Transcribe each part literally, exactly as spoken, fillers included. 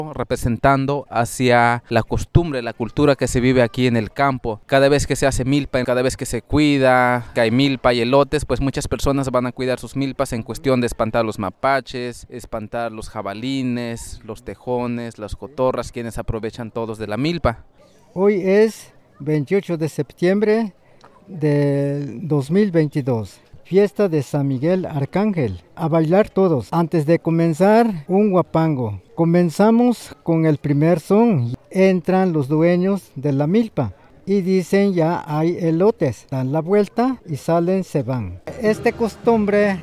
representando hacia la costumbre, la cultura que se vive aquí en el campo. Cada vez que se hace milpa, cada vez que se cuida, que hay milpa y elotes, pues muchas personas van a cuidar sus milpas en cuestión de espantar los mapaches, espantar los jabalines, los tejones, las cotorras, quienes aprovechan todos de la milpa. Hoy es veintiocho de septiembre del dos mil veintidós. Fiesta de San Miguel Arcángel. A bailar todos. Antes de comenzar, un huapango. Comenzamos con el primer son. Entran los dueños de la milpa y dicen ya hay elotes. Dan la vuelta y salen, se van. Esta costumbre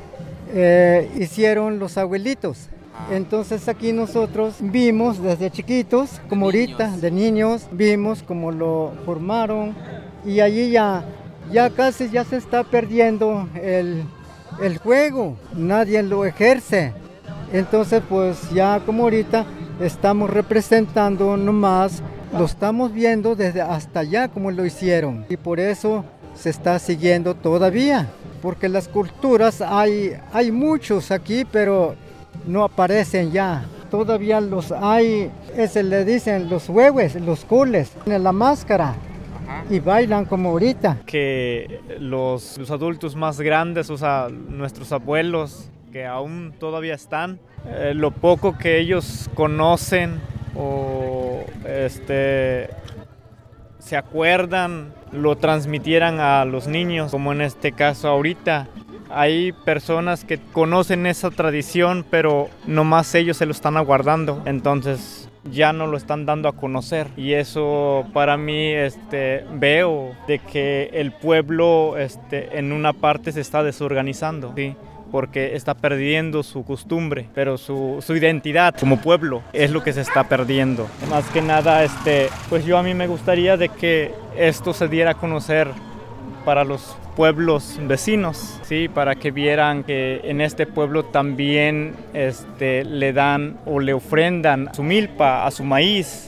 eh, hicieron los abuelitos. Entonces aquí nosotros vimos desde chiquitos, como ahorita, de niños, vimos cómo lo formaron y allí ya... Ya casi ya se está perdiendo el, el juego, nadie lo ejerce. Entonces pues ya como ahorita estamos representando nomás, lo estamos viendo desde hasta allá como lo hicieron. Y por eso se está siguiendo todavía, porque las culturas hay, hay muchos aquí, pero no aparecen ya. Todavía los hay, ese le dicen los hueves, los cules, en la máscara. Y bailan como ahorita. Que los, los adultos más grandes, o sea, nuestros abuelos, que aún todavía están, eh, lo poco que ellos conocen o este, se acuerdan, lo transmitieran a los niños, como en este caso ahorita. Hay personas que conocen esa tradición, pero nomás ellos se lo están aguardando. Entonces ya no lo están dando a conocer y eso para mí este, veo de que el pueblo este, en una parte se está desorganizando, ¿sí? Porque está perdiendo su costumbre, pero su, su identidad como pueblo es lo que se está perdiendo. Más que nada, este, pues yo a mí me gustaría de que esto se diera a conocer para los pueblos vecinos, sí, para que vieran que en este pueblo también este, le dan o le ofrendan su milpa, a su maíz,